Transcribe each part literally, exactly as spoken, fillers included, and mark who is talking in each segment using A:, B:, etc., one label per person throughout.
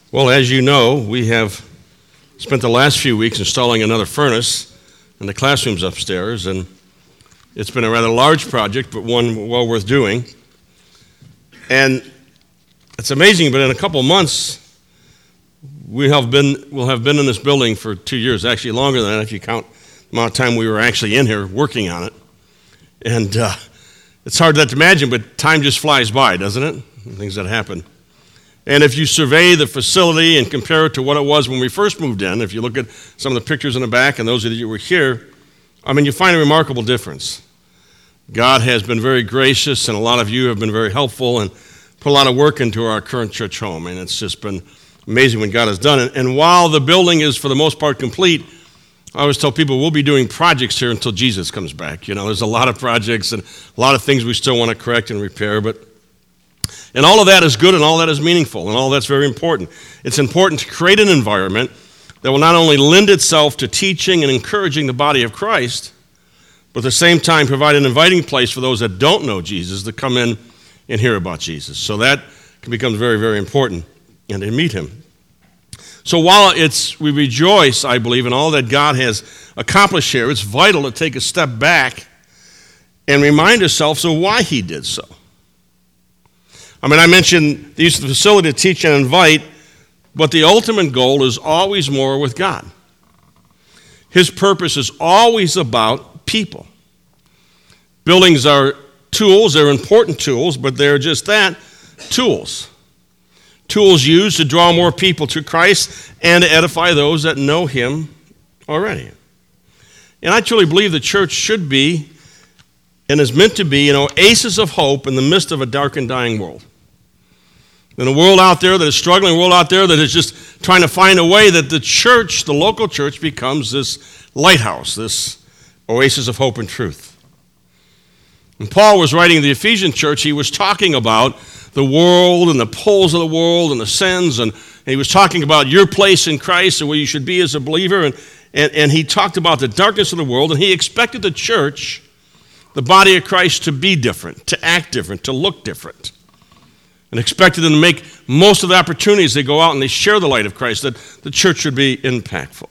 A: Well, as you know, we have spent the last few weeks installing another furnace in the classrooms upstairs, and it's been a rather large project, but one well worth doing. And it's amazing, but in a couple of months, we have been, we'll have been in this building for two years, actually longer than that if you count the amount of time we were actually in here working on it. And uh, it's hard to imagine, but time just flies by, doesn't it? Things that happen. And if you survey the facility and compare it to what it was when we first moved in, if you look at some of the pictures in the back and those of you who were here, I mean, you find a remarkable difference. God has been very gracious, and a lot of you have been very helpful and put a lot of work into our current church home, and it's just been amazing what God has done. And, and while the building is, for the most part, complete, I always tell people we'll be doing projects here until Jesus comes back. You know, there's a lot of projects and a lot of things we still want to correct and repair, but and all of that is good and all that is meaningful and all that's very important. It's important to create an environment that will not only lend itself to teaching and encouraging the body of Christ, but at the same time provide an inviting place for those that don't know Jesus to come in and hear about Jesus. So that becomes very, very important, and to meet him. So while it's we rejoice, I believe, in all that God has accomplished here, it's vital to take a step back and remind ourselves of why he did so. I mean, I mentioned the use of the facility to teach and invite, but the ultimate goal is always more with God. His purpose is always about people. Buildings are tools, they're important tools, but they're just that, tools. Tools used to draw more people to Christ and to edify those that know him already. And I truly believe the church should be and is meant to be an oasis of hope in the midst of a dark and dying world. In a world out there that is struggling, a world out there that is just trying to find a way, that the church, the local church, becomes this lighthouse, this oasis of hope and truth. When Paul was writing the Ephesian church, he was talking about the world and the pulls of the world and the sins, and, and he was talking about your place in Christ and where you should be as a believer, and, and, and he talked about the darkness of the world, and he expected the church, the body of Christ, to be different, to act different, to look different, and expected them to make most of the opportunities they go out and they share the light of Christ, that the church should be impactful.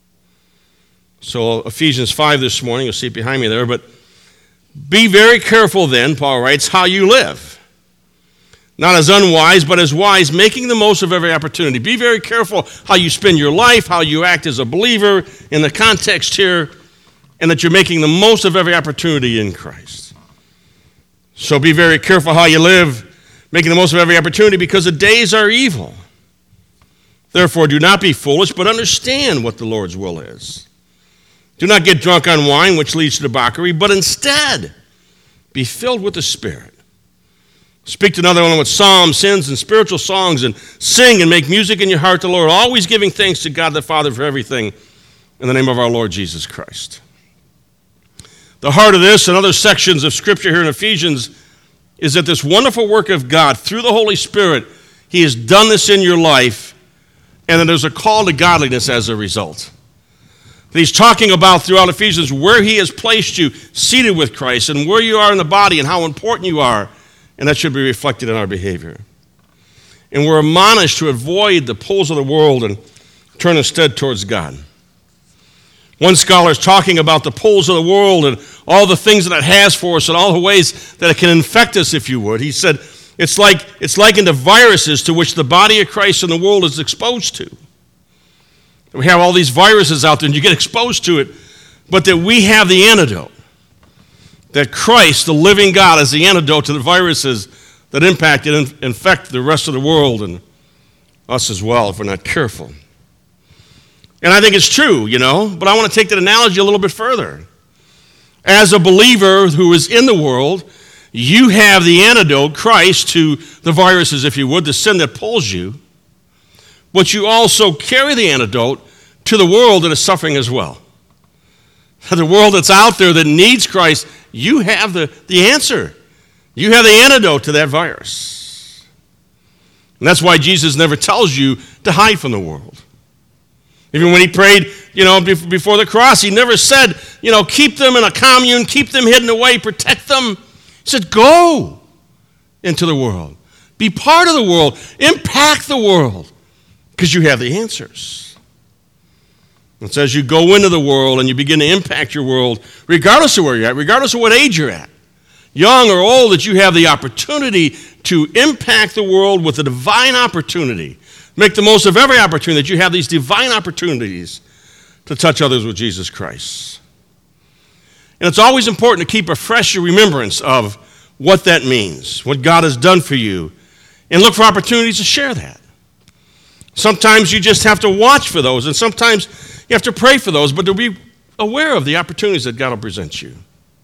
A: So Ephesians five this morning, you'll see it behind me there, but be very careful then, Paul writes, how you live. Not as unwise, but as wise, making the most of every opportunity. Be very careful how you spend your life, how you act as a believer in the context here, and that you're making the most of every opportunity in Christ. So be very careful how you live, making the most of every opportunity, because the days are evil. Therefore, do not be foolish, but understand what the Lord's will is. Do not get drunk on wine, which leads to debauchery, but instead be filled with the Spirit. Speak to another one with psalms, hymns, and spiritual songs, and sing and make music in your heart to the Lord, always giving thanks to God the Father for everything in the name of our Lord Jesus Christ. The heart of this and other sections of Scripture here in Ephesians is that this wonderful work of God through the Holy Spirit, he has done this in your life, and that there's a call to godliness as a result. That he's talking about throughout Ephesians where he has placed you seated with Christ and where you are in the body and how important you are, and that should be reflected in our behavior. And we're admonished to avoid the pulls of the world and turn instead towards God. One scholar is talking about the pulls of the world and all the things that it has for us and all the ways that it can infect us, if you would. He said, it's like it's likened to viruses to which the body of Christ in the world is exposed to. We have all these viruses out there and you get exposed to it, but that we have the antidote. That Christ, the living God, is the antidote to the viruses that impact and infect the rest of the world and us as well if we're not careful. And I think it's true, you know, but I want to take that analogy a little bit further. As a believer who is in the world, you have the antidote, Christ, to the viruses, if you would, the sin that pulls you, but you also carry the antidote to the world that is suffering as well. The world that's out there that needs Christ, you have the, the answer. You have the antidote to that virus. And that's why Jesus never tells you to hide from the world. Even when he prayed, you know, before the cross, he never said, you know, keep them in a commune, keep them hidden away, protect them. He said, go into the world. Be part of the world. Impact the world. because you have the answers. It says you go into the world and you begin to impact your world, regardless of where you're at, regardless of what age you're at, young or old, that you have the opportunity to impact the world with a divine opportunity. Make the most of every opportunity, that you have these divine opportunities to touch others with Jesus Christ. And it's always important to keep a fresh remembrance of what that means, what God has done for you, and look for opportunities to share that. Sometimes you just have to watch for those, and sometimes you have to pray for those, but to be aware of the opportunities that God will present you.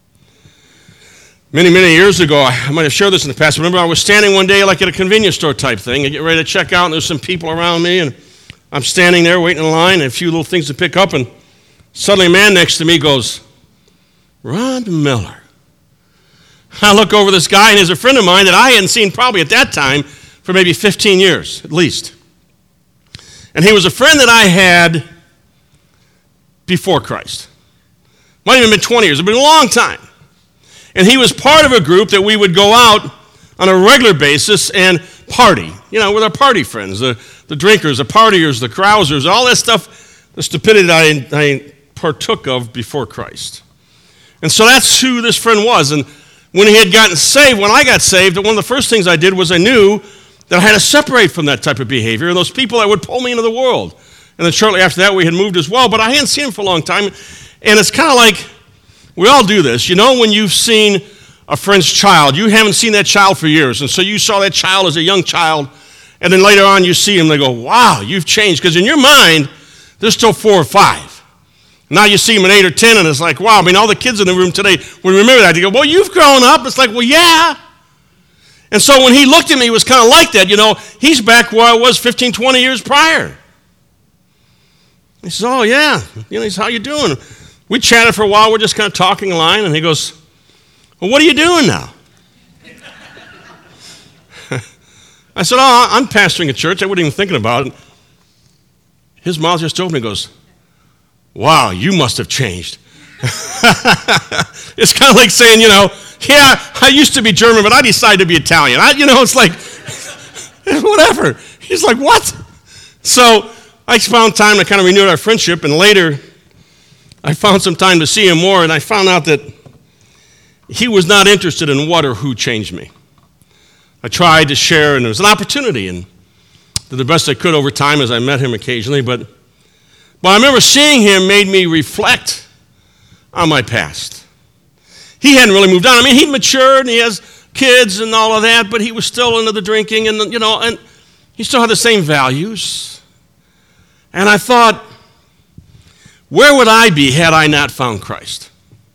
A: Many, many years ago, I might have shared this in the past, remember I was standing one day like at a convenience store type thing, I get ready to check out, and there's some people around me, and I'm standing there waiting in line, and a few little things to pick up, and suddenly a man next to me goes, "Ron Miller." I look over this guy, and he's a friend of mine that I hadn't seen probably at that time for maybe fifteen years, at least. And he was a friend that I had before Christ. Might have even been twenty years. It's been a long time. And he was part of a group that we would go out on a regular basis and party, you know, with our party friends, the, the drinkers, the partiers, the carousers, all that stuff, the stupidity that I, I partook of before Christ. And so that's who this friend was. And when he had gotten saved, when I got saved, one of the first things I did was I knew that I had to separate from that type of behavior and those people that would pull me into the world. And then shortly after that, we had moved as well, but I hadn't seen him for a long time. And it's kind of like, we all do this. You know, when you've seen a friend's child, you haven't seen that child for years, and so you saw that child as a young child, and then later on you see him, they go, "Wow, you've changed," because in your mind, they're still four or five. Now you see him at eight or ten, and it's like, wow, I mean, all the kids in the room today would remember that. They go, "Well, you've grown up." It's like, well, yeah. And so when he looked at me, it was kind of like that. You know, he's back where I was fifteen, twenty years prior. He says, "Oh, yeah." You know, he says, "How you doing?" We chatted for a while. We're just kind of talking in line, and he goes, "Well, what are you doing now?" I said, "Oh, I'm pastoring a church." I wasn't even thinking about it. His mouth just opened and goes, "Wow, you must have changed." It's kind of like saying, you know, "Yeah, I used to be German, but I decided to be Italian." I, you know, it's like, whatever. He's like, "What?" So I found time to kind of renew our friendship, and later I found some time to see him more, and I found out that he was not interested in what or who changed me. I tried to share, and there was an opportunity, and did the best I could over time as I met him occasionally, but, but I remember seeing him made me reflect on my past. He hadn't really moved on. I mean, he matured, and he has kids and all of that, but he was still into the drinking, and, you know, and he still had the same values. And I thought, where would I be had I not found Christ?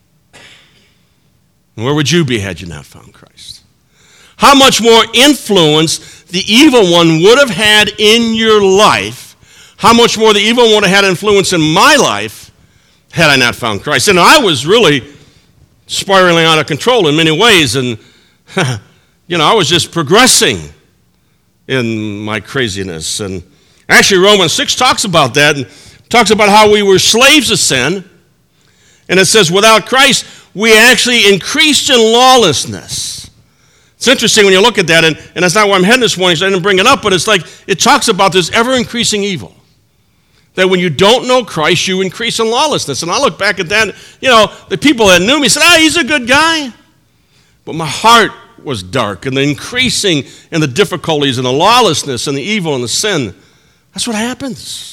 A: And where would you be had you not found Christ? How much more influence the evil one would have had in your life, how much more the evil one would have had influence in my life had I not found Christ. And I was really spiraling out of control in many ways, and you know, I was just progressing in my craziness. And actually Romans six talks about that, and talks about how we were slaves of sin, and it says without Christ we actually increased in lawlessness. It's interesting when you look at that, and, and that's not why I'm heading this morning, so I didn't bring it up, but it's like it talks about this ever-increasing evil. That when you don't know Christ, you increase in lawlessness. And I look back at that, you know, the people that knew me said, "Ah, he's a good guy." But my heart was dark, and the increasing and the difficulties and the lawlessness and the evil and the sin, that's what happens.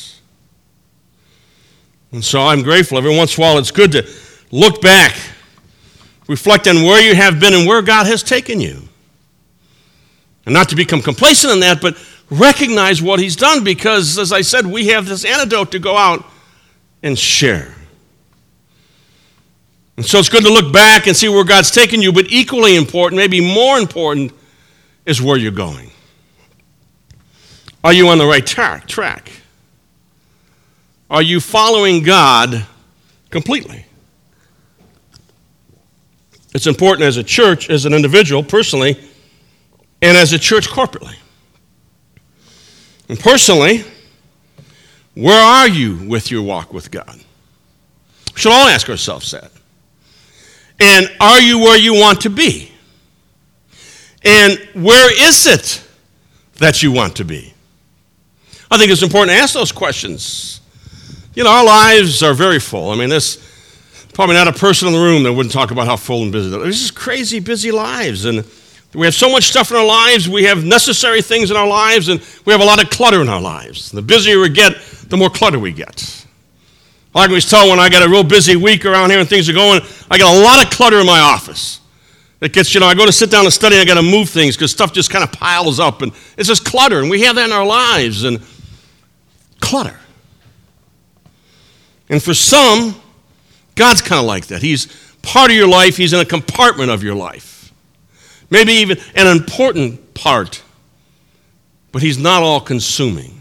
A: And so I'm grateful. Every once in a while, it's good to look back, reflect on where you have been and where God has taken you. And not to become complacent in that, but recognize what he's done, because, as I said, we have this antidote to go out and share. And so it's good to look back and see where God's taken you, but equally important, maybe more important, is where you're going. Are you on the right track? track? Are you following God completely? It's important as a church, as an individual, personally, and as a church corporately. And personally, where are you with your walk with God? We should all ask ourselves that. And are you where you want to be? And where is it that you want to be? I think it's important to ask those questions. You know, our lives are very full. I mean, there's probably not a person in the room that wouldn't talk about how full and busy they are. There's just crazy busy lives, and we have so much stuff in our lives. We have necessary things in our lives, and we have a lot of clutter in our lives. The busier we get, the more clutter we get. I can always tell when I got a real busy week around here and things are going, I got a lot of clutter in my office. It gets, you know, I go to sit down and study, and I got to move things because stuff just kind of piles up, and it's just clutter, and we have that in our lives, and clutter. And for some, God's kind of like that. He's part of your life. He's in a compartment of your life. Maybe even an important part, but he's not all-consuming.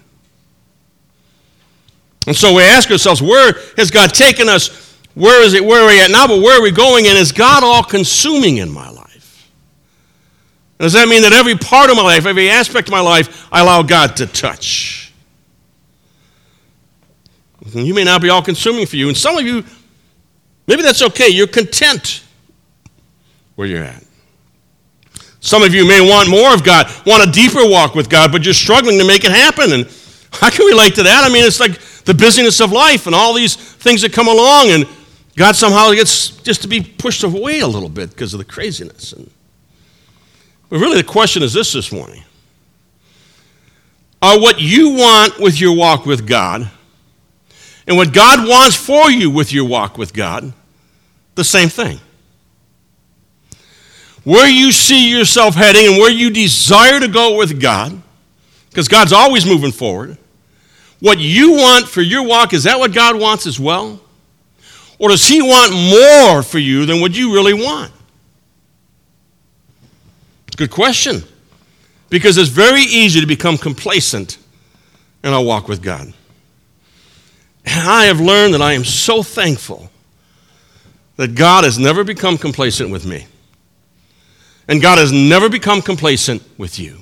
A: And so we ask ourselves, where has God taken us? Where is it? Where are we at now? But where are we going? And is God all-consuming in my life? Does that mean that every part of my life, every aspect of my life, I allow God to touch? You may not be all-consuming for you. And some of you, maybe that's okay. You're content where you're at. Some of you may want more of God, want a deeper walk with God, but you're struggling to make it happen. And I can relate to that. I mean, it's like the busyness of life and all these things that come along, and God somehow gets just to be pushed away a little bit because of the craziness. And, but really the question is this this morning. Are what you want with your walk with God and what God wants for you with your walk with God the same thing? Where you see yourself heading and where you desire to go with God, because God's always moving forward, what you want for your walk, is that what God wants as well? Or does he want more for you than what you really want? Good question. Because it's very easy to become complacent in our walk with God. And I have learned that I am so thankful that God has never become complacent with me. And God has never become complacent with you.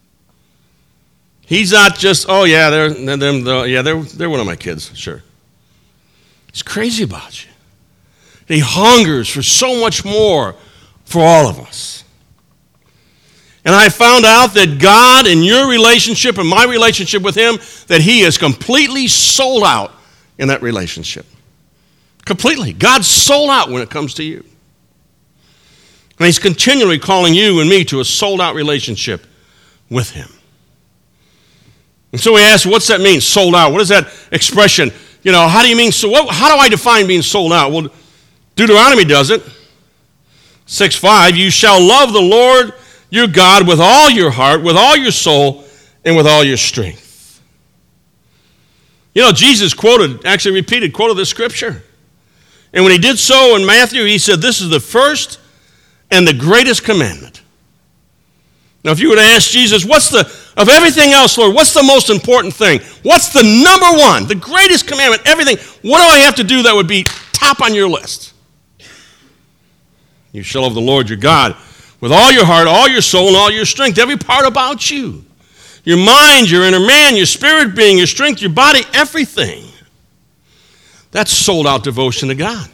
A: He's not just, oh yeah, they're, they're, they're, yeah, they're, they're one of my kids, sure. He's crazy about you. He hungers for so much more for all of us. And I found out that God, in your relationship and my relationship with him, that he is completely sold out in that relationship. Completely. God's sold out when it comes to you. And he's continually calling you and me to a sold-out relationship with him. And so we ask, what's that mean, sold out? What is that expression? You know, how do you mean, so what, how do I define being sold out? Well, Deuteronomy does it. six five, you shall love the Lord your God with all your heart, with all your soul, and with all your strength. You know, Jesus quoted, actually repeated, quoted this scripture. And when he did so in Matthew, he said, this is the first and the greatest commandment. Now, if you were to ask Jesus, what's the, of everything else, Lord, what's the most important thing? What's the number one, the greatest commandment, everything? What do I have to do that would be top on your list? You shall love the Lord your God with all your heart, all your soul, and all your strength, every part about you. Your mind, your inner man, your spirit being, your strength, your body, everything. That's sold out devotion to God.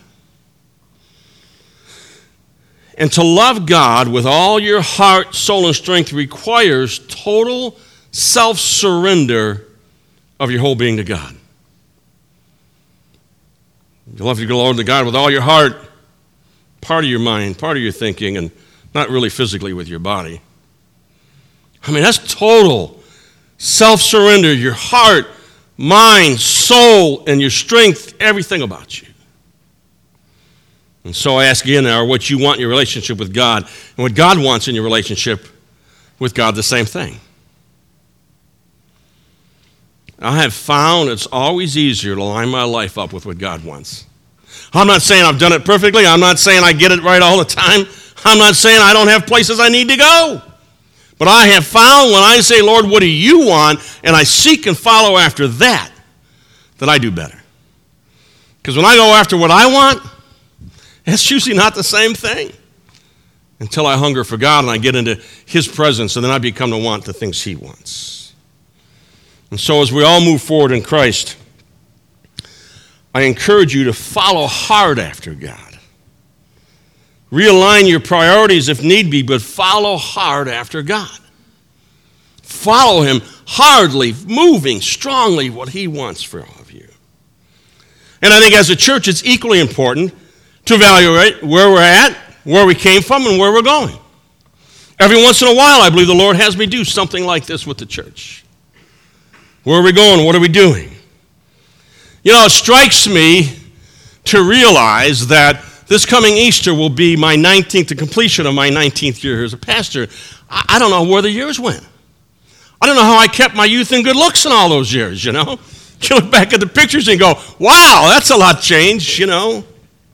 A: And to love God with all your heart, soul, and strength requires total self-surrender of your whole being to God. You love your Lord to God with all your heart, part of your mind, part of your thinking, and not really physically with your body. I mean, that's total self-surrender, your heart, mind, soul, and your strength, everything about you. And so I ask again now, what you want in your relationship with God and what God wants in your relationship with God, the same thing. I have found it's always easier to line my life up with what God wants. I'm not saying I've done it perfectly. I'm not saying I get it right all the time. I'm not saying I don't have places I need to go. But I have found when I say, Lord, what do you want? And I seek and follow after that, that I do better. Because when I go after what I want, it's usually not the same thing until I hunger for God and I get into his presence, and then I become to want the things he wants. And so as we all move forward in Christ, I encourage you to follow hard after God. Realign your priorities if need be, but follow hard after God. follow him hardly, moving strongly what he wants for all of you. And I think as a church, it's equally important to evaluate where we're at, where we came from, and where we're going. Every once in a while, I believe the Lord has me do something like this with the church. Where are we going? What are we doing? You know, it strikes me to realize that this coming Easter will be my nineteenth, the completion of my nineteenth year as a pastor. I, I don't know where the years went. I don't know how I kept my youth and good looks in all those years, you know. You look back at the pictures and go, wow, that's a lot changed, you know.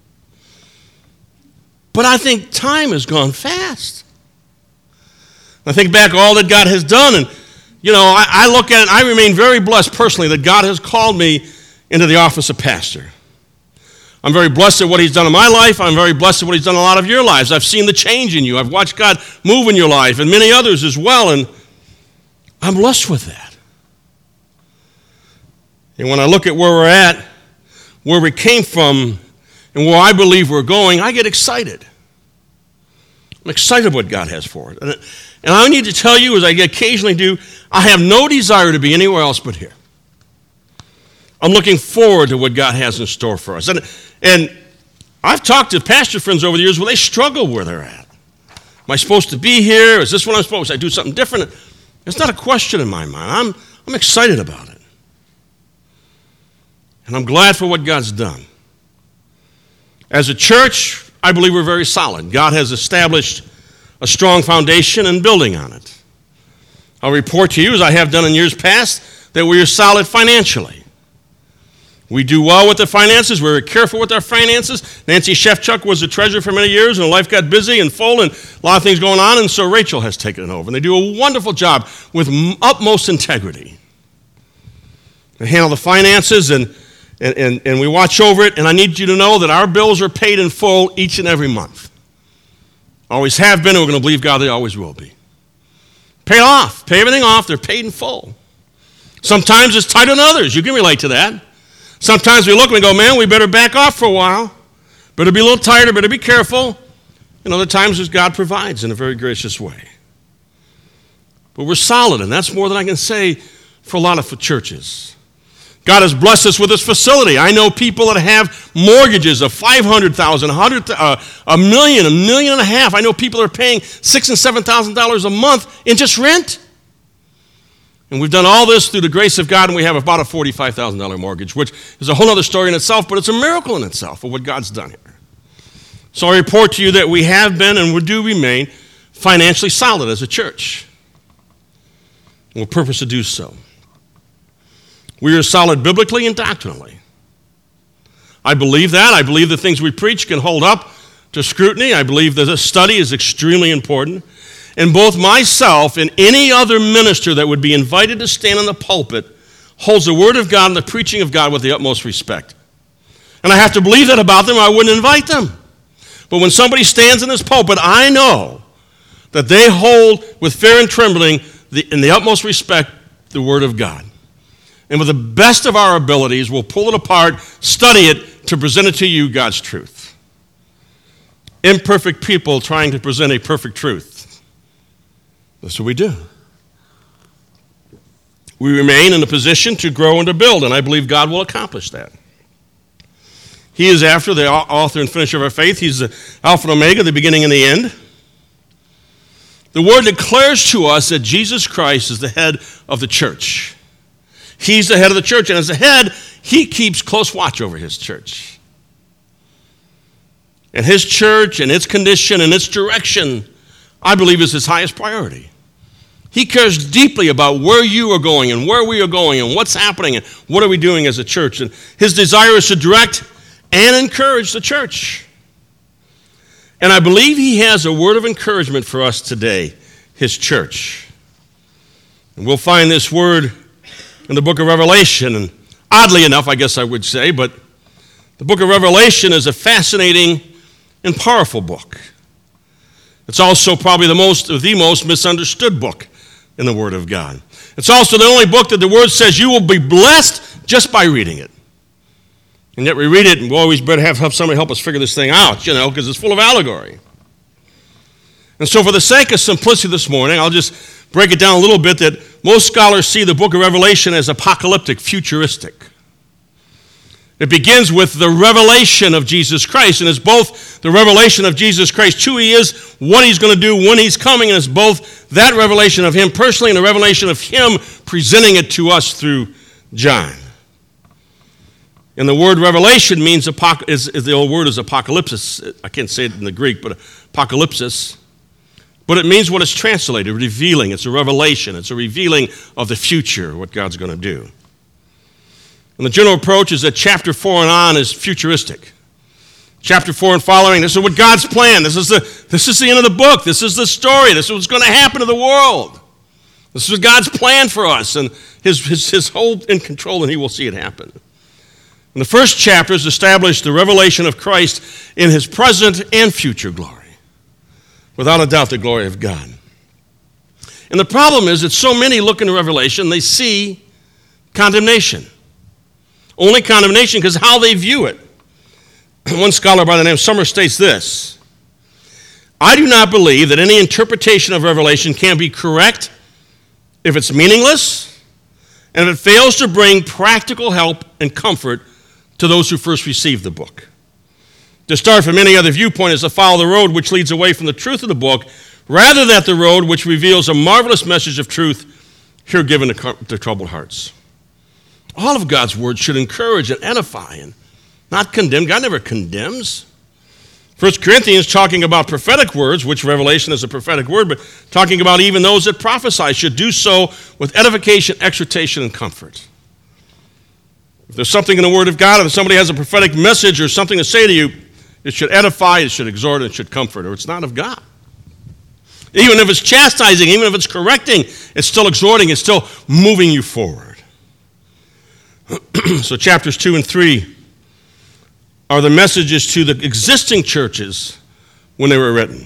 A: But I think time has gone fast. I think back all that God has done, and, you know, I, I look at it, I remain very blessed personally that God has called me into the office of pastor. I'm very blessed at what he's done in my life. I'm very blessed at what he's done in a lot of your lives. I've seen the change in you. I've watched God move in your life, and many others as well, and I'm blessed with that. And when I look at where we're at, where we came from, and where I believe we're going, I get excited. I'm excited what God has for it. And, and I need to tell you, as I occasionally do, I have no desire to be anywhere else but here. I'm looking forward to what God has in store for us. And, and I've talked to pastor friends over the years where they struggle where they're at. Am I supposed to be here? Is this what I'm supposed to? I do something different? It's not a question in my mind. I'm, I'm excited about it. And I'm glad for what God's done. As a church, I believe we're very solid. God has established a strong foundation and building on it. I'll report to you, as I have done in years past, that we are solid financially. We do well with the finances. We're careful with our finances. Nancy Shefchuk was the treasurer for many years, and life got busy and full, and a lot of things going on, and so Rachel has taken it over. And they do a wonderful job with utmost integrity. They handle the finances, and, and, and, and we watch over it, and I need you to know that our bills are paid in full each and every month. Always have been, and we're going to believe God they always will be. Pay off. Pay everything off. They're paid in full. Sometimes it's tighter than others. You can relate to that. Sometimes we look and we go, man, we better back off for a while. Better be a little tighter, better be careful. And other times God provides in a very gracious way. But we're solid, and that's more than I can say for a lot of churches. God has blessed us with this facility. I know people that have mortgages of five hundred thousand dollars, uh, a million, a million and a half. I know people are paying six thousand dollars and seven thousand dollars a month in just rent. And we've done all this through the grace of God, and we have about a forty-five thousand dollars mortgage, which is a whole other story in itself, but it's a miracle in itself of what God's done here. So I report to you that we have been and we do remain financially solid as a church. And we'll purpose to do so. We are solid biblically and doctrinally. I believe that. I believe the things we preach can hold up to scrutiny. I believe that this study is extremely important. And both myself and any other minister that would be invited to stand in the pulpit holds the Word of God and the preaching of God with the utmost respect. And I have to believe that about them, or I wouldn't invite them. But when somebody stands in this pulpit, I know that they hold with fear and trembling the, in the utmost respect the Word of God. And with the best of our abilities, we'll pull it apart, study it, to present it to you, God's truth. Imperfect people trying to present a perfect truth. That's what we do. We remain in a position to grow and to build, and I believe God will accomplish that. He is after the author and finisher of our faith. He's the Alpha and Omega, the beginning and the end. The Word declares to us that Jesus Christ is the head of the church. He's the head of the church, and as the head, he keeps close watch over his church. And his church and its condition and its direction, I believe, is his highest priority. He cares deeply about where you are going and where we are going and what's happening and what are we doing as a church. And his desire is to direct and encourage the church. And I believe he has a word of encouragement for us today, his church. And we'll find this word in the book of Revelation. And oddly enough, I guess I would say, but the book of Revelation is a fascinating and powerful book. It's also probably the most, the most misunderstood book in the Word of God. It's also the only book that the Word says you will be blessed just by reading it. And yet we read it, and we always better have, have somebody help us figure this thing out, you know, because it's full of allegory. And so for the sake of simplicity this morning, I'll just break it down a little bit that most scholars see the book of Revelation as apocalyptic, futuristic. It begins with the revelation of Jesus Christ, and it's both the revelation of Jesus Christ, who he is, what he's going to do, when he's coming, and it's both that revelation of him personally and the revelation of him presenting it to us through John. And the word revelation means, apoc- is, is the old word is apocalypsis. I can't say it in the Greek, but apocalypsis. But it means what it's translated, revealing. It's a revelation. It's a revealing of the future, what God's going to do. And the general approach is that chapter four and on is futuristic. Chapter four and following, this is what God's plan. This is the, this is the end of the book. This is the story. This is what's going to happen to the world. This is God's plan for us, and his, his, his hold in control, and he will see it happen. And the first chapters establish the revelation of Christ in his present and future glory. Without a doubt, the glory of God. And the problem is that so many look into Revelation, they see condemnation. Only condemnation because how they view it. One scholar by the name of Summer states this: I do not believe that any interpretation of Revelation can be correct if it's meaningless and if it fails to bring practical help and comfort to those who first received the book. To start from any other viewpoint is to follow the road which leads away from the truth of the book, rather than the road which reveals a marvelous message of truth here given to, to troubled hearts. All of God's words should encourage and edify and not condemn. God never condemns. First Corinthians talking about prophetic words, which Revelation is a prophetic word, but talking about even those that prophesy should do so with edification, exhortation, and comfort. If there's something in the Word of God, if somebody has a prophetic message or something to say to you, it should edify, it should exhort, it should comfort, or it's not of God. Even if it's chastising, even if it's correcting, it's still exhorting, it's still moving you forward. So chapters two and three are the messages to the existing churches when they were written.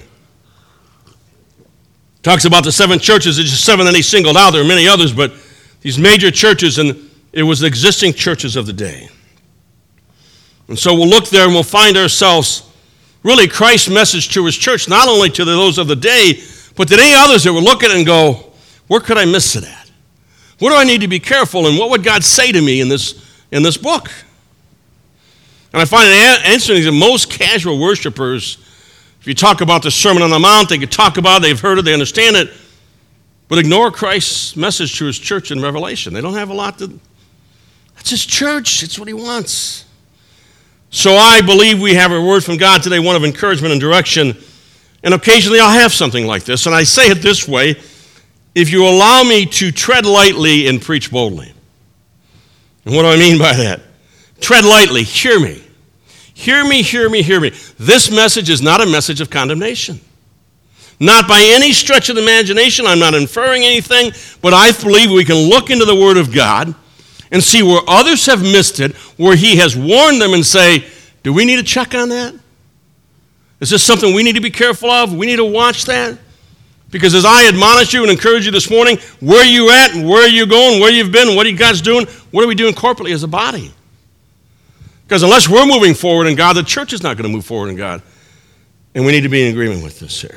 A: Talks about the seven churches, it's just seven that he singled out. There are many others, but these major churches, and it was the existing churches of the day. And so we'll look there and we'll find ourselves really Christ's message to his church, not only to those of the day, but to any others that will look at it and go, where could I miss it at? What do I need to be careful, and what would God say to me in this, in this book? And I find it interesting that most casual worshipers, if you talk about the Sermon on the Mount, they could talk about it, they've heard it, they understand it, but ignore Christ's message to his church in Revelation. They don't have a lot to... It's his church. It's what he wants. So I believe we have a word from God today, one of encouragement and direction. And occasionally I'll have something like this. And I say it this way: if you allow me to tread lightly and preach boldly. And what do I mean by that? Tread lightly. Hear me. Hear me, hear me, hear me. This message is not a message of condemnation. Not by any stretch of the imagination. I'm not inferring anything. But I believe we can look into the Word of God and see where others have missed it, where he has warned them, and say, do we need to check on that? Is this something we need to be careful of? We need to watch that? Because as I admonish you and encourage you this morning, where are you at and where are you going, where you've been, what are you guys doing, what are we doing corporately as a body? Because unless we're moving forward in God, the church is not going to move forward in God. And we need to be in agreement with this here.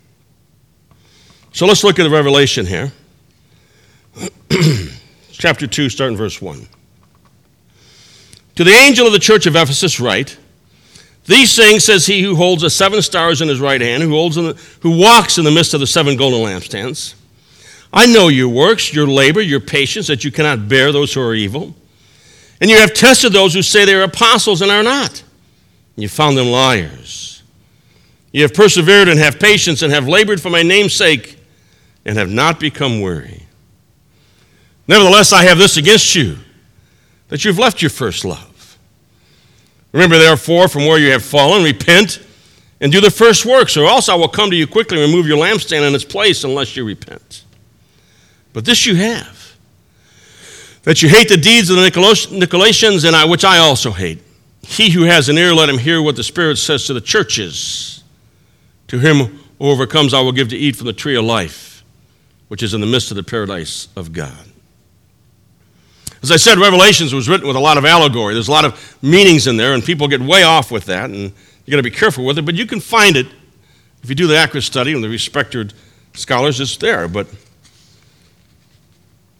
A: So let's look at the Revelation here. Chapter two, starting verse one. To the angel of the church of Ephesus write, these things says he who holds the seven stars in his right hand, who holds in the, who walks in the midst of the seven golden lampstands. I know your works, your labor, your patience, that you cannot bear those who are evil. And you have tested those who say they are apostles and are not. And you found them liars. You have persevered and have patience and have labored for my name's sake and have not become weary. Nevertheless, I have this against you, that you've left your first love. Remember, therefore, from where you have fallen, repent and do the first works, or else I will come to you quickly and remove your lampstand in its place unless you repent. But this you have, that you hate the deeds of the Nicolaitans, and I, which I also hate. He who has an ear, let him hear what the Spirit says to the churches. To him who overcomes, I will give to eat from the tree of life, which is in the midst of the paradise of God. As I said, Revelations was written with a lot of allegory. There's a lot of meanings in there, and people get way off with that, and you're going to be careful with it. But you can find it, if you do the accurate study, and the respected scholars, it's there. But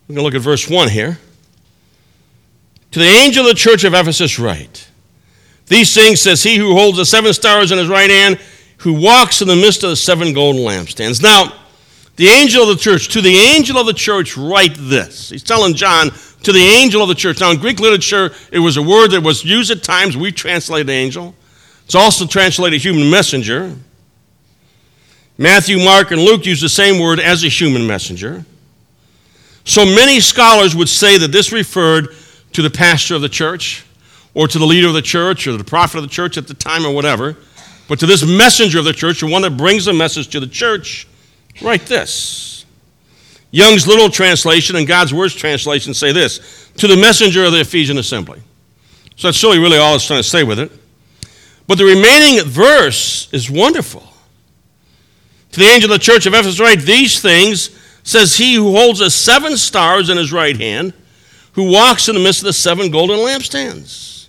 A: We're going to look at verse one here. To the angel of the church of Ephesus write, these things says he who holds the seven stars in his right hand, who walks in the midst of the seven golden lampstands. Now, the angel of the church, to the angel of the church write this. He's telling John, to the angel of the church. Now, in Greek literature, it was a word that was used at times. We translate angel. It's also translated human messenger. Matthew, Mark, and Luke use the same word as a human messenger. So many scholars would say that this referred to the pastor of the church, or to the leader of the church, or the prophet of the church at the time, or whatever. But to this messenger of the church, the one that brings the message to the church, write this. Young's Little Translation and God's Word's Translation say this, to the messenger of the Ephesian assembly. So that's really, really all it's trying to say with it. But the remaining verse is wonderful. To the angel of the church of Ephesus write, these things says he who holds the seven stars in his right hand, who walks in the midst of the seven golden lampstands.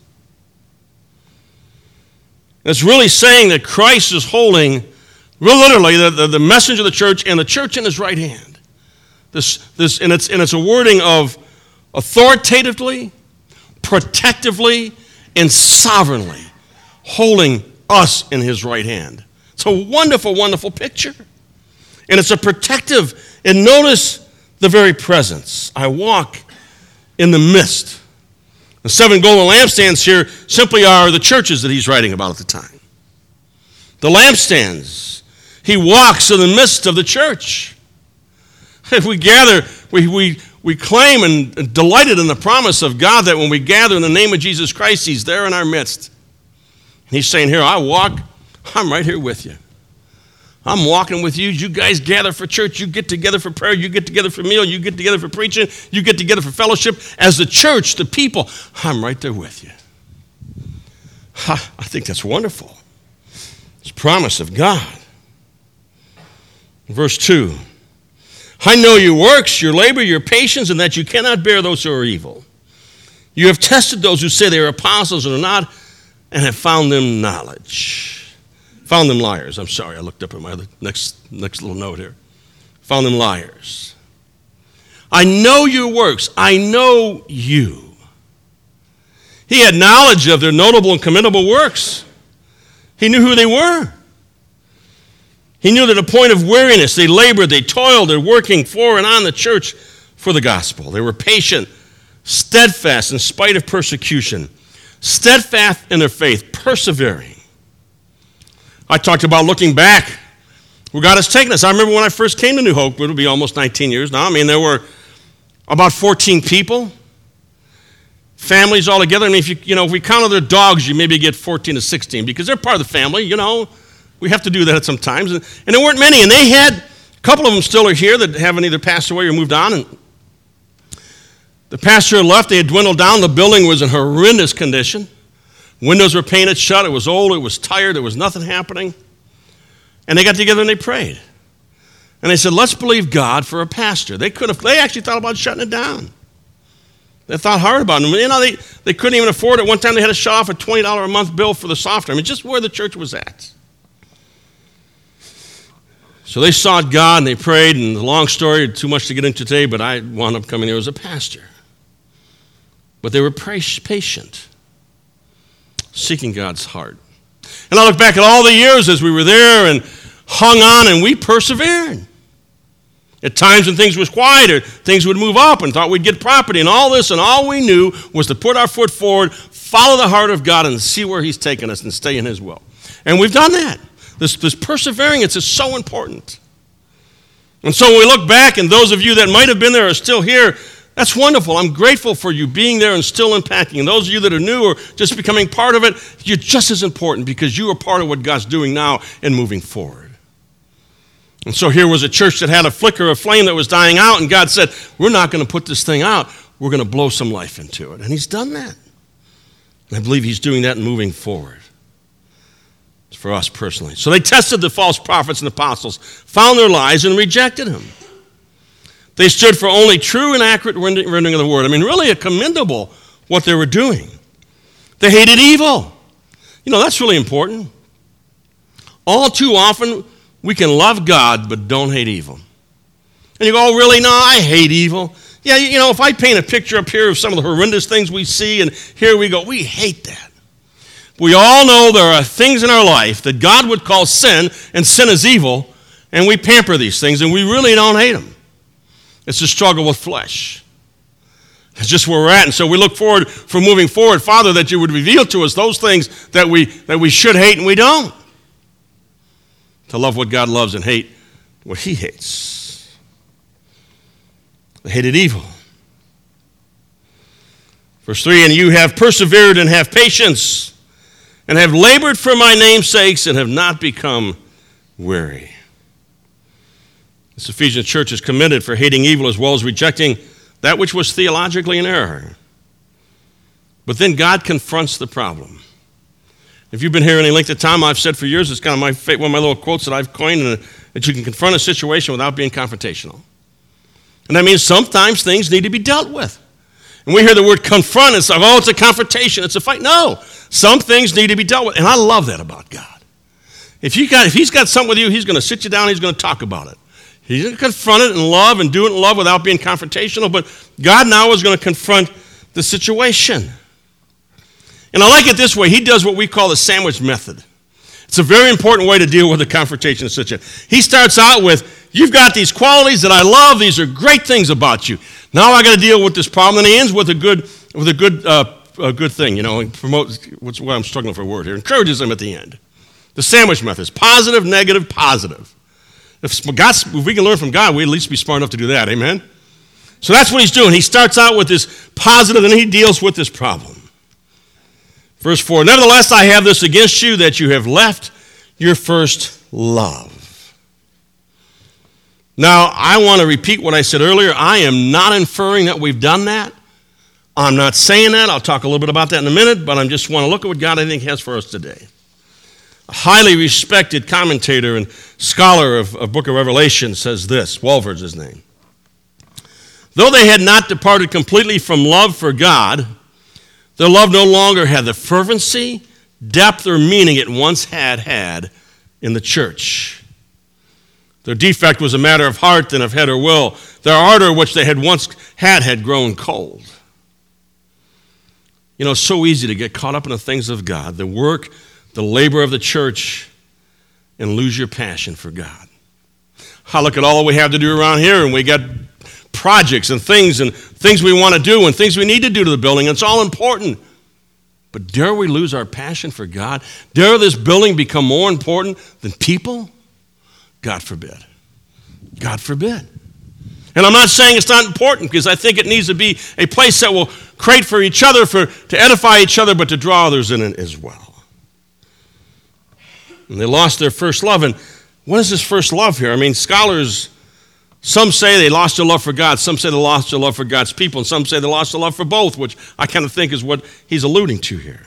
A: It's really saying that Christ is holding, literally, the, the, the messenger of the church and the church in his right hand. This, this, and, it's, and it's a wording of authoritatively, protectively, and sovereignly holding us in his right hand. It's a wonderful, wonderful picture. And it's a protective, and notice the very presence. I walk in the midst. The seven golden lampstands here simply are the churches that he's writing about at the time. The lampstands. He walks in the midst of the church. If we gather, we, we, we claim and delighted in the promise of God that when we gather in the name of Jesus Christ, he's there in our midst. And he's saying, here, I walk, I'm right here with you. I'm walking with you. You guys gather for church. You get together for prayer. You get together for meal. You get together for preaching. You get together for fellowship. As the church, the people, I'm right there with you. Ha, I think that's wonderful. It's a promise of God. Verse two. I know your works, your labor, your patience, and that you cannot bear those who are evil. You have tested those who say they are apostles and are not, and have found them knowledge. Found them liars. I'm sorry, I looked up at my other next, next little note here. Found them liars. I know your works. I know you. He had knowledge of their notable and commendable works. He knew who they were. He knew that at a point of weariness, they labored, they toiled, they're working for and on the church for the gospel. They were patient, steadfast in spite of persecution, steadfast in their faith, persevering. I talked about looking back where God has taken us. I remember when I first came to New Hope, it'll be almost nineteen years now. I mean, there were about fourteen people, families all together. I mean, if you, you know, if we counted their dogs, you maybe get fourteen to sixteen because they're part of the family, you know. We have to do that sometimes. And, and there weren't many. And they had, a couple of them still are here that haven't either passed away or moved on. And the pastor had left. They had dwindled down. The building was in horrendous condition. Windows were painted shut. It was old. It was tired. There was nothing happening. And they got together and they prayed. And they said, let's believe God for a pastor. They could have, they actually thought about shutting it down. They thought hard about it. You know, they, they couldn't even afford it. One time they had to shut off a twenty dollars a month bill for the software. I mean, just where the church was at. So they sought God and they prayed, and the long story, too much to get into today, but I wound up coming there as a pastor. But they were patient, seeking God's heart. And I look back at all the years as we were there and hung on, and we persevered. At times when things was quieter, things would move up and thought we'd get property and all this, and all we knew was to put our foot forward, follow the heart of God, and see where he's taking us and stay in his will. And we've done that. This, this persevering, it's just so important. And so when we look back, and those of you that might have been there are still here, that's wonderful. I'm grateful for you being there and still impacting. And those of you that are new or just becoming part of it, you're just as important because you are part of what God's doing now and moving forward. And so here was a church that had a flicker of flame that was dying out, and God said, we're not going to put this thing out. We're going to blow some life into it. And he's done that. And I believe he's doing that and moving forward. For us personally. So they tested the false prophets and apostles, found their lies, and rejected him. They stood for only true and accurate rendering of the word. I mean, really a commendable what they were doing. They hated evil. You know, that's really important. All too often, we can love God, but don't hate evil. And you go, oh, really? No, I hate evil. Yeah, you know, if I paint a picture up here of some of the horrendous things we see, and here we go, we hate that. We all know there are things in our life that God would call sin, and sin is evil, and we pamper these things, and we really don't hate them. It's a struggle with flesh. It's just where we're at, and so we look forward for moving forward, Father, that you would reveal to us those things that we that we should hate and we don't. To love what God loves and hate what he hates. They hated evil. Verse three, and you have persevered and have patience, and have labored for my name's sakes, and have not become weary. This Ephesian church is committed for hating evil as well as rejecting that which was theologically in error. But then God confronts the problem. If you've been here any length of time, I've said for years, it's kind of my one of my little quotes that I've coined, and that you can confront a situation without being confrontational. And that means sometimes things need to be dealt with. And we hear the word confront, it's like, oh, it's a confrontation, it's a fight. No, some things need to be dealt with. And I love that about God. If, you got, if he's got something with you, he's going to sit you down, he's going to talk about it. He's going to confront it in love and do it in love without being confrontational. But God now is going to confront the situation. And I like it this way. He does what we call the sandwich method. It's a very important way to deal with a confrontation situation. He starts out with, you've got these qualities that I love. These are great things about you. Now I got to deal with this problem. And he ends with a good, with a good, uh, a good thing. You know, promote. What's what I'm struggling for a word here. Encourages them at the end. The sandwich method is positive, negative, positive. If, God's, if we can learn from God, we at least be smart enough to do that. Amen. So that's what he's doing. He starts out with this positive, and he deals with this problem. Verse four, nevertheless, I have this against you, that you have left your first love. Now, I want to repeat what I said earlier. I am not inferring that we've done that. I'm not saying that. I'll talk a little bit about that in a minute, but I just want to look at what God, I think, has for us today. A highly respected commentator and scholar of, of Book of Revelation says this, Walvoord's his name. Though they had not departed completely from love for God, their love no longer had the fervency, depth, or meaning it once had had in the church. Their defect was a matter of heart and of head or will. Their ardor, which they had once had, had grown cold. You know, it's so easy to get caught up in the things of God, the work, the labor of the church, and lose your passion for God. I look at all we have to do around here, and we got projects and things and things we want to do and things we need to do to the building. It's all important. But dare we lose our passion for God? Dare this building become more important than people? God forbid. God forbid. And I'm not saying it's not important, because I think it needs to be a place that will create for each other, for to edify each other, but to draw others in it as well. And they lost their first love. And what is this first love here? I mean, scholars, some say they lost their love for God. Some say they lost their love for God's people. And some say they lost their love for both, which I kind of think is what he's alluding to here.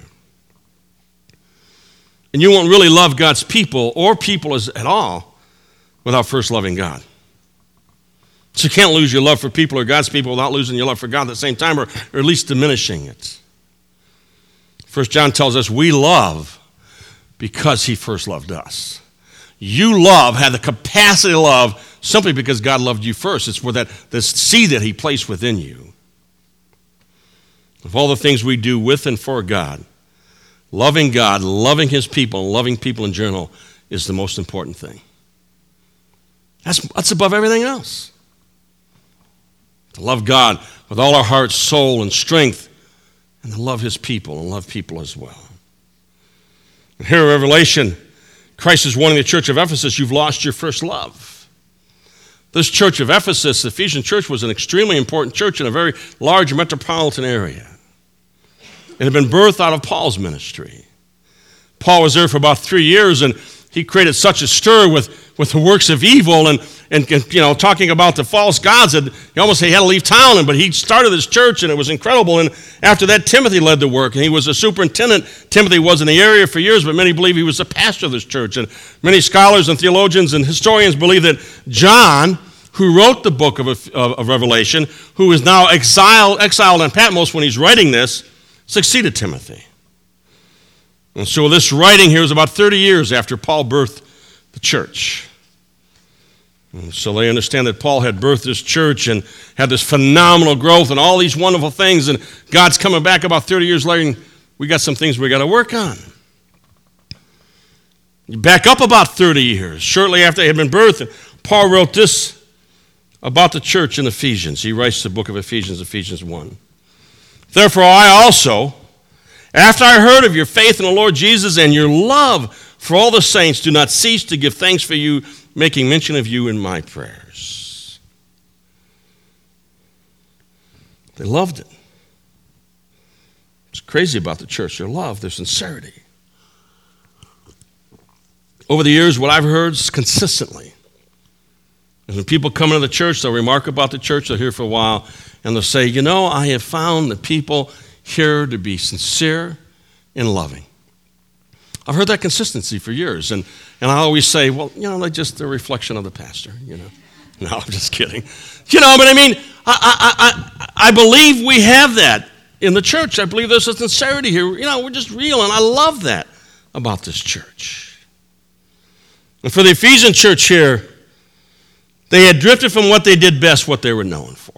A: And you won't really love God's people or people as, at all without first loving God. So you can't lose your love for people or God's people without losing your love for God at the same time, or, or at least diminishing it. First John tells us we love because he first loved us. You love, have the capacity to love, simply because God loved you first. It's for that the seed that he placed within you. Of all the things we do with and for God, loving God, loving his people, and loving people in general is the most important thing. That's, that's above everything else. To love God with all our heart, soul, and strength, and to love his people and love people as well. And here in Revelation, Christ is warning the church of Ephesus, you've lost your first love. This church of Ephesus, the Ephesian church, was an extremely important church in a very large metropolitan area. It had been birthed out of Paul's ministry. Paul was there for about three years, and he created such a stir with, with the works of evil and, and, you know, talking about the false gods that he almost he had to leave town. But he started this church, and it was incredible. And after that, Timothy led the work, and he was a superintendent. Timothy was in the area for years, but many believe he was the pastor of this church. And many scholars and theologians and historians believe that John, who wrote the book of, of, of Revelation, who is now exiled, exiled on Patmos when he's writing this, succeeded Timothy. And so this writing here is about thirty years after Paul birthed the church. So they understand that Paul had birthed this church and had this phenomenal growth and all these wonderful things, and God's coming back about thirty years later, and we got some things we got to work on. You back up about thirty years. Shortly after they had been birthed, Paul wrote this about the church in Ephesians. He writes the book of Ephesians, Ephesians one. Therefore I also, after I heard of your faith in the Lord Jesus and your love for all the saints, do not cease to give thanks for you, making mention of you in my prayers. They loved it. It's crazy about the church, their love, their sincerity. Over the years, what I've heard is consistently, is when people come into the church, they'll remark about the church, they're here for a while, and they'll say, you know, I have found the people here to be sincere and loving. I've heard that consistency for years, and, and I always say, well, you know, like just a reflection of the pastor, you know. No, I'm just kidding. You know, but I mean, I, I, I, I believe we have that in the church. I believe there's a sincerity here. You know, we're just real, and I love that about this church. And for the Ephesian church here, they had drifted from what they did best, what they were known for.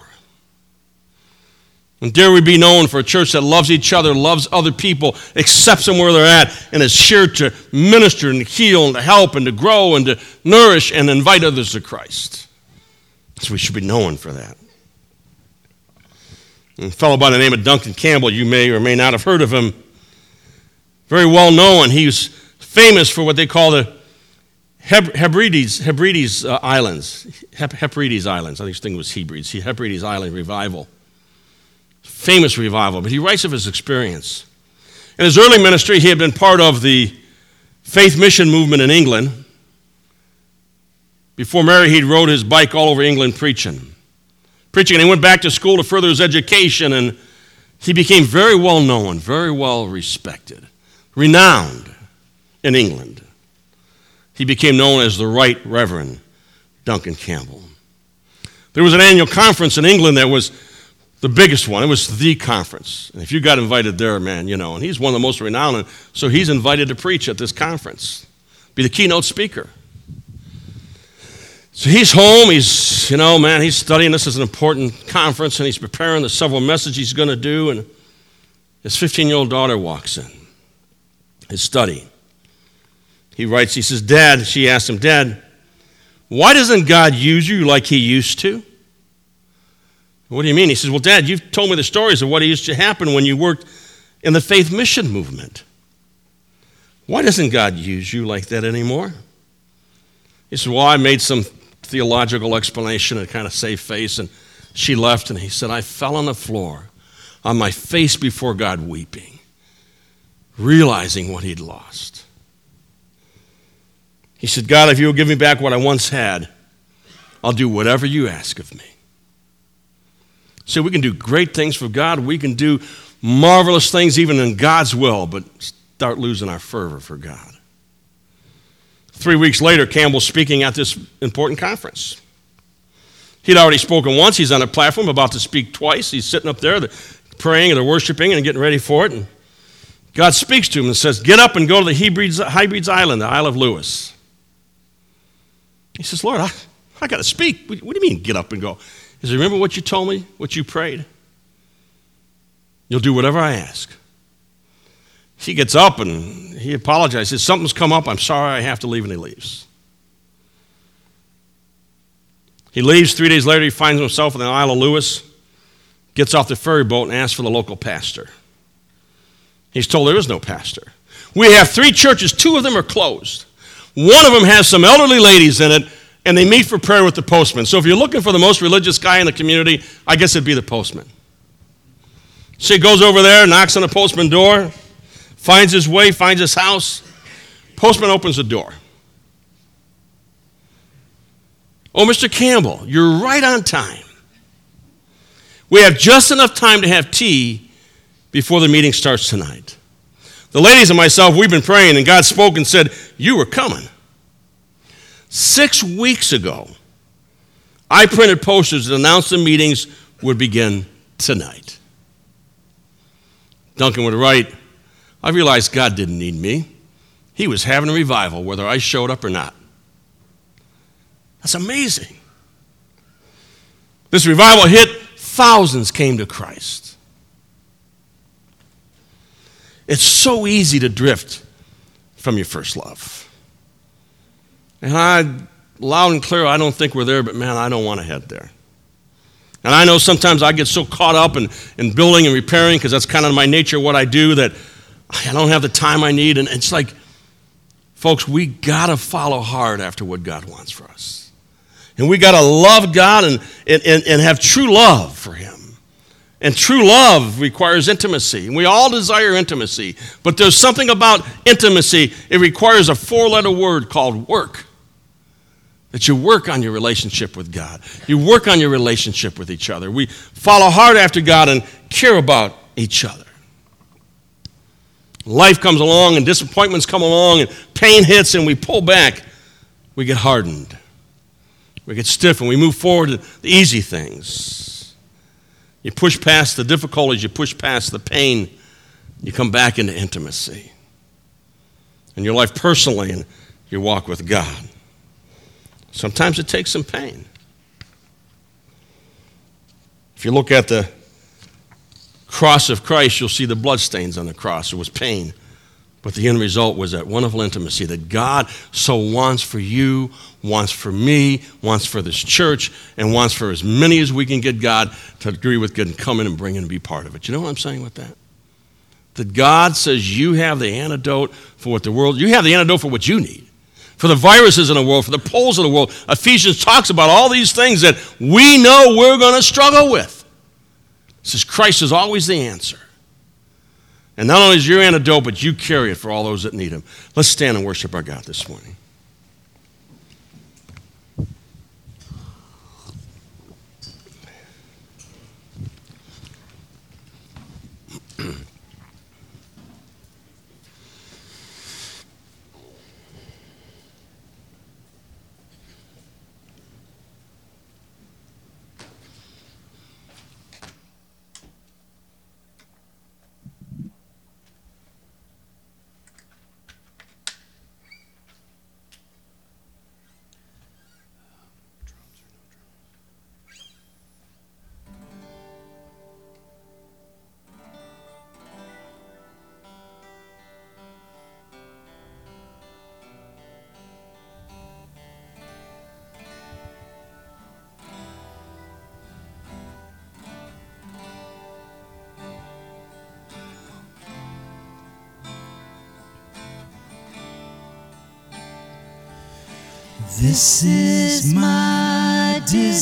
A: And dare we be known for a church that loves each other, loves other people, accepts them where they're at, and is here to minister and to heal and to help and to grow and to nourish and invite others to Christ. So we should be known for that. And a fellow by the name of Duncan Campbell, you may or may not have heard of him, very well known. He was famous for what they call the Hebrides, Hebrides uh, Islands, Hebrides Islands. I think his thing was Hebrides, Hebrides Island Revival. Famous revival, but he writes of his experience. In his early ministry, he had been part of the faith mission movement in England. Before marriage, he rode his bike all over England preaching. Preaching, and he went back to school to further his education, and he became very well known, very well respected, renowned in England. He became known as the Right Reverend Duncan Campbell. There was an annual conference in England that was the biggest one. It was the conference. And if you got invited there, man, you know, and he's one of the most renowned, and so he's invited to preach at this conference, be the keynote speaker. So he's home, he's, you know, man, he's studying. This is an important conference, and he's preparing the several messages he's going to do, and his fifteen-year-old daughter walks in, his study. He writes, he says, Dad, she asked him, Dad, why doesn't God use you like he used to? What do you mean? He says, well, Dad, you've told me the stories of what used to happen when you worked in the faith mission movement. Why doesn't God use you like that anymore? He said, well, I made some theological explanation and kind of saved face, and she left, and he said, I fell on the floor on my face before God weeping, realizing what he'd lost. He said, God, if you'll give me back what I once had, I'll do whatever you ask of me. So we can do great things for God. We can do marvelous things even in God's will, but start losing our fervor for God. Three weeks later, Campbell's speaking at this important conference. He'd already spoken once. He's on a platform, about to speak twice. He's sitting up there praying and worshiping and getting ready for it. And God speaks to him and says, get up and go to the Hebrides, Hebrides Island, the Isle of Lewis. He says, Lord, I, I got to speak. What, what do you mean, get up and go? He says, remember what you told me, what you prayed? You'll do whatever I ask. He gets up and he apologizes. He says, something's come up. I'm sorry I have to leave, and he leaves. He leaves. Three days later, he finds himself in the Isle of Lewis, gets off the ferry boat and asks for the local pastor. He's told there is no pastor. We have three churches. Two of them are closed. One of them has some elderly ladies in it, and they meet for prayer with the postman. So if you're looking for the most religious guy in the community, I guess it'd be the postman. So he goes over there, knocks on the postman's door, finds his way, finds his house. Postman opens the door. Oh, Mister Campbell, you're right on time. We have just enough time to have tea before the meeting starts tonight. The ladies and myself, we've been praying, and God spoke and said, you were coming. Six weeks ago, I printed posters that announced the meetings would begin tonight. Duncan would write, I realized God didn't need me. He was having a revival, whether I showed up or not. That's amazing. This revival hit, thousands came to Christ. It's so easy to drift from your first love. And I, loud and clear, I don't think we're there, but man, I don't want to head there. And I know sometimes I get so caught up in, in building and repairing, because that's kind of my nature, what I do, that I don't have the time I need. And it's like, folks, we got to follow hard after what God wants for us. And we got to love God and, and, and have true love for him. And true love requires intimacy. And we all desire intimacy. But there's something about intimacy. It requires a four-letter word called work. That you work on your relationship with God. You work on your relationship with each other. We follow hard after God and care about each other. Life comes along and disappointments come along and pain hits and we pull back. We get hardened. We get stiff and we move forward to the easy things. You push past the difficulties, you push past the pain, you come back into intimacy. In your life personally and your walk with God. Sometimes it takes some pain. If you look at the cross of Christ, you'll see the bloodstains on the cross. It was pain. But the end result was that wonderful intimacy that God so wants for you, wants for me, wants for this church, and wants for as many as we can get God to agree with God and come in and bring in and be part of it. You know what I'm saying with that? That God says you have the antidote for what the world, you have the antidote for what you need. For the viruses in the world, for the polls of the world. Ephesians talks about all these things that we know we're going to struggle with. It says Christ is always the answer. And not only is your antidote, but you carry it for all those that need him. Let's stand and worship our God this morning.
B: This is my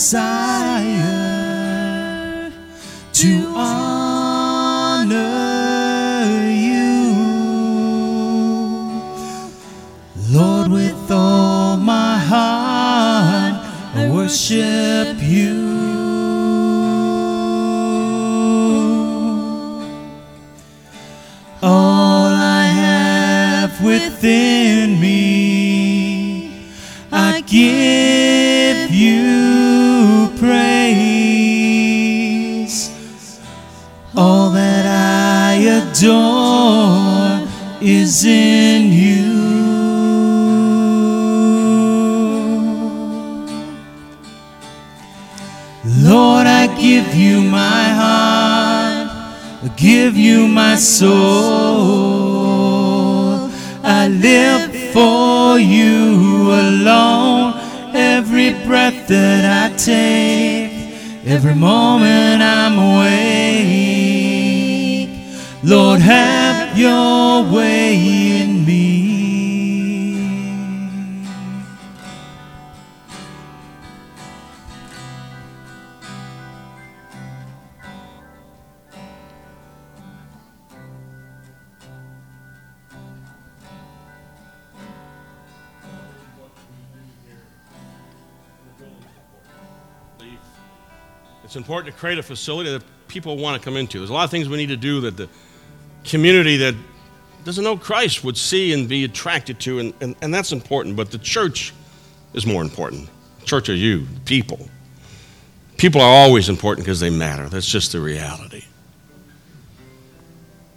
B: desire to honor you, Lord, with all my heart I worship you. All I have within me I give you praise. All that I adore is in you. Lord, I give you my heart, I give you my soul. I live for you alone. Every breath that I take, every moment I'm awake, Lord, have your way in me.
A: It's important to create a facility that people want to come into. There's a lot of things we need to do that the community that doesn't know Christ would see and be attracted to, and, and, and that's important. But the church is more important. Church are you, people. People are always important because they matter. That's just the reality.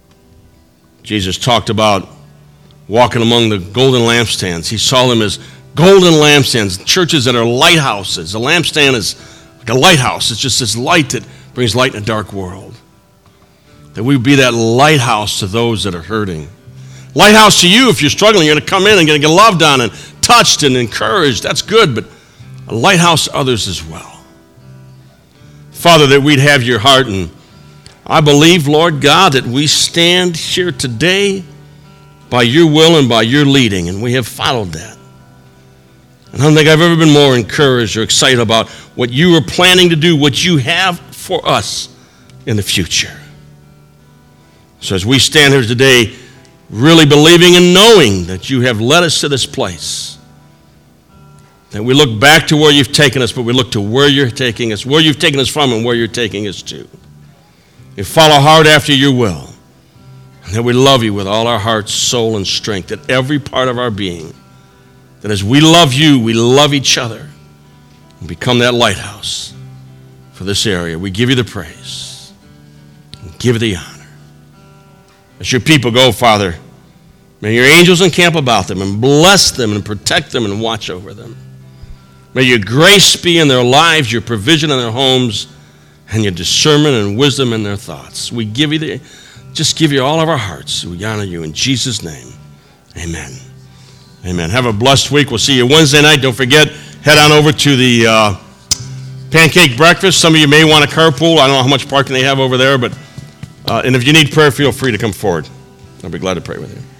A: Jesus talked about walking among the golden lampstands. He saw them as golden lampstands, churches that are lighthouses. A lampstand is like a lighthouse. It's just this light that brings light in a dark world. That we would be that lighthouse to those that are hurting. Lighthouse to you if you're struggling. You're going to come in and going to get loved on and touched and encouraged. That's good, but a lighthouse to others as well. Father, that we'd have your heart, and I believe, Lord God, that we stand here today by your will and by your leading, and we have followed that. And I don't think I've ever been more encouraged or excited about what you are planning to do, what you have for us in the future. So as we stand here today, really believing and knowing that you have led us to this place, that we look back to where you've taken us, but we look to where you're taking us, where you've taken us from and where you're taking us to. We follow hard after your will, and that we love you with all our heart, soul, and strength, that every part of our being, that as we love you, we love each other and become that lighthouse for this area. We give you the praise and give you the honor. As your people go, Father, may your angels encamp about them and bless them and protect them and watch over them. May your grace be in their lives, your provision in their homes, and your discernment and wisdom in their thoughts. We give you the, just give you all of our hearts. We honor you in Jesus' name. Amen. Amen. Have a blessed week. We'll see you Wednesday night. Don't forget, head on over to the uh, pancake breakfast. Some of you may want to carpool. I don't know how much parking they have over there, but uh, and if you need prayer, feel free to come forward. I'll be glad to pray with you.